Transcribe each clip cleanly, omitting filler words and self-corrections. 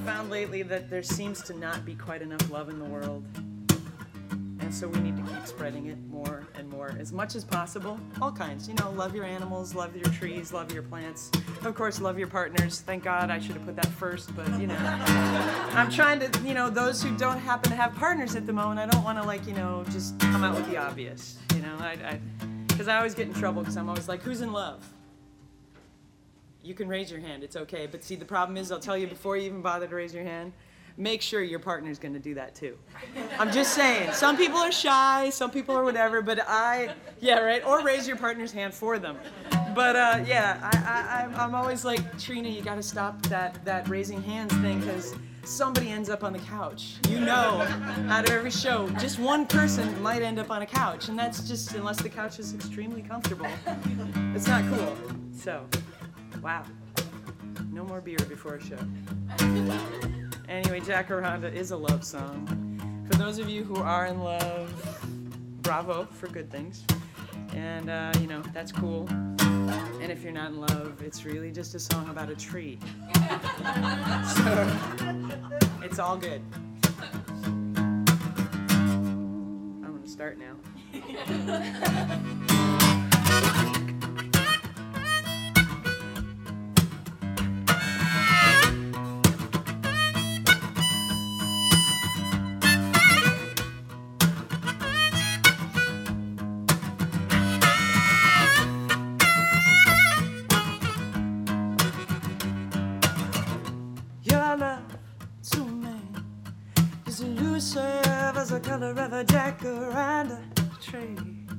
found lately that there seems to not be quite enough love in the world. And so we need to keep spreading it more and more, as much as possible. All kinds, love your animals, love your trees, love your plants. Of course, love your partners. Thank God I should have put that first, but, I'm trying to, those who don't happen to have partners at the moment, I don't want to, just come out with the obvious, because I always get in trouble because I'm always like, who's in love? You can raise your hand, it's okay. But see, the problem is, I'll tell you before you even bother to raise your hand, make sure your partner's going to do that too. I'm just saying, some people are shy, some people are whatever, but or raise your partner's hand for them. But I'm always like, Trina, you got to stop that raising hands thing, because somebody ends up on the couch. Out of every show, just one person might end up on a couch, and that's just, unless the couch is extremely comfortable. It's not cool. So, wow. No more beer before a show. Anyway, Jacaranda is a love song. For those of you who are in love, bravo for good things. And, that's cool. And if you're not in love, it's really just a song about a tree. So, it's all good. I'm going to start now. As the color of a jacaranda tree,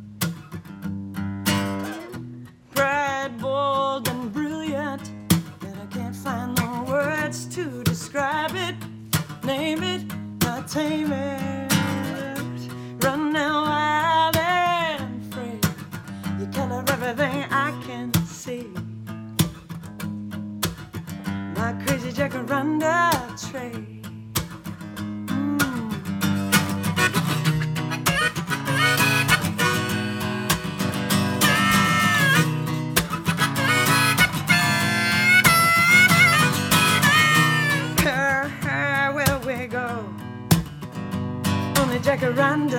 bright, bold, and brilliant, and I can't find the words to describe it. Name it, not tame it. Run now, wild and free. You color everything I can see. My crazy jacaranda tree. Jacaranda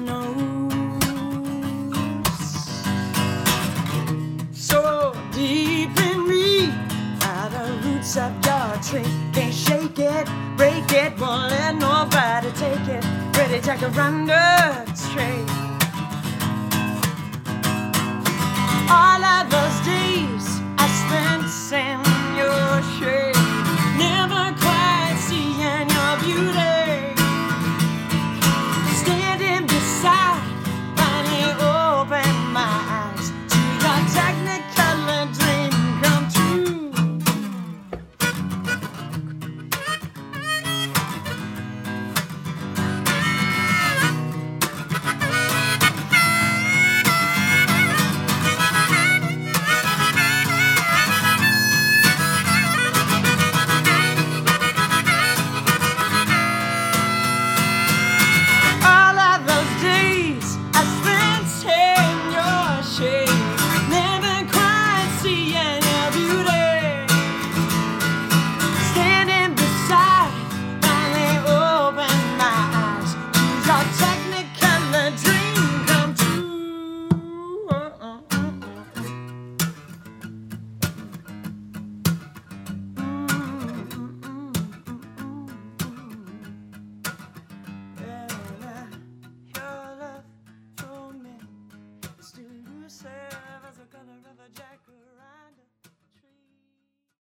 knows. So deep in me, out the roots of your tree, can't shake it, break it, won't let nobody take it. Pretty jacaranda tree. All of those days I spent in your shade.